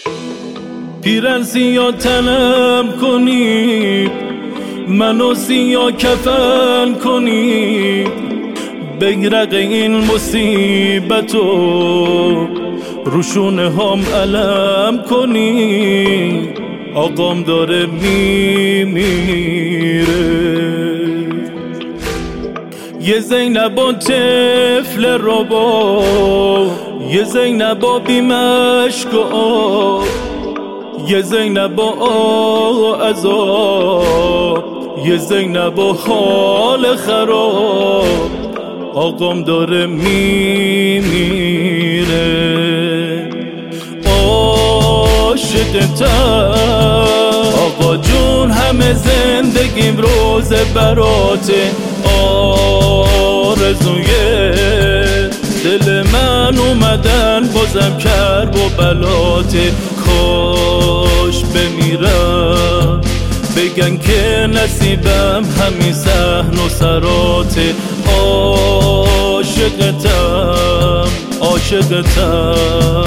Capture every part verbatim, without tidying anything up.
پیرن سیاه تنم کنید، منو سیاه کفن کنید، بگرق این مصیبتو روشونه هم علم کنید. آقام داره میمیره. یه زینبا طفل ربا، یه زینبا بیمشک و آب، یه زینبا آه عذاب، یه زینبا حال خراب. آقام داره میمیره. عاشقتم آقا جون، همه زندگیم روزه براته. آرزوی دل من اومدن بازم کرب و بلاته. کاش بمیرم بگن که نصیبم همین صحن و سراته. عاشقتم عاشقتم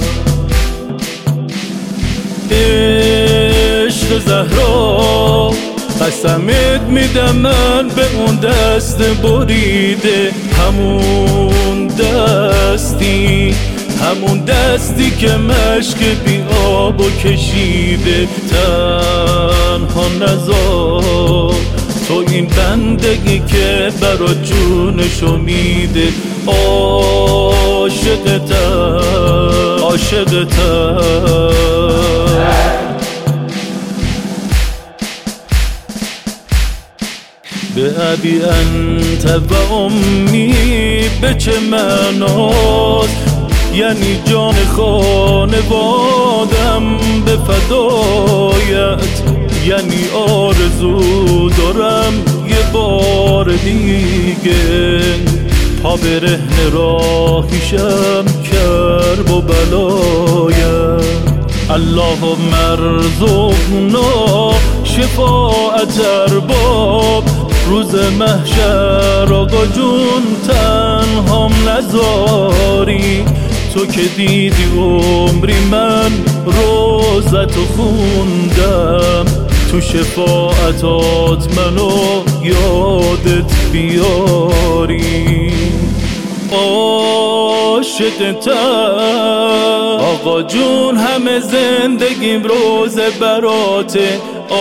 عشق زهرا، قسمت میدم من به اون دست بریده. همون دستی همون دستی که مشک بی آب و کشیده. تنها نذار تو این بندگی که برا جونشو میده. عاشقتم عاشقتم به ابی انت و امی، به چه معناست؟ یعنی جان خانوادم به فدایت، یعنی آرزو دارم یه بار دیگه پا برهنه راهیشم کرب و بلایم. اللهم ارزقنا شفاعت ارباب، روز محشر آقا جون تنهام نذاری. تو که دیدی عمری من روزتو خوندم، تو شفاعتات منو یادت بیاری. عاشقتم آقا جون، همه زندگیم روزه براته.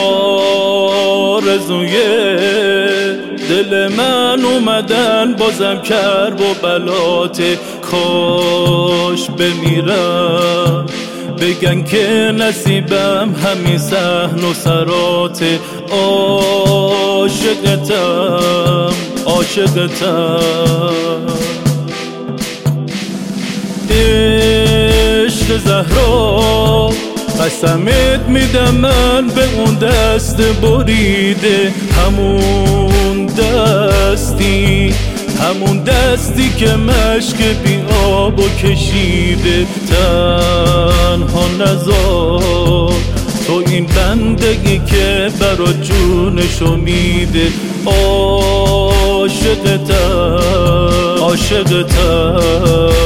آرزوی دل من اومدن بازم کرب و بلاته. کاش بمیرم بگن که نصیبم همین صحن و سراته. عاشقتم عاشقتم عشق زهرا، قسمت میدم من به اون دست بریده. همون دستی همون دستی که مشک بی آب و کشیده. تنها نذار تو این بندگی که برا جونشو میده. عاشقتم عاشقتم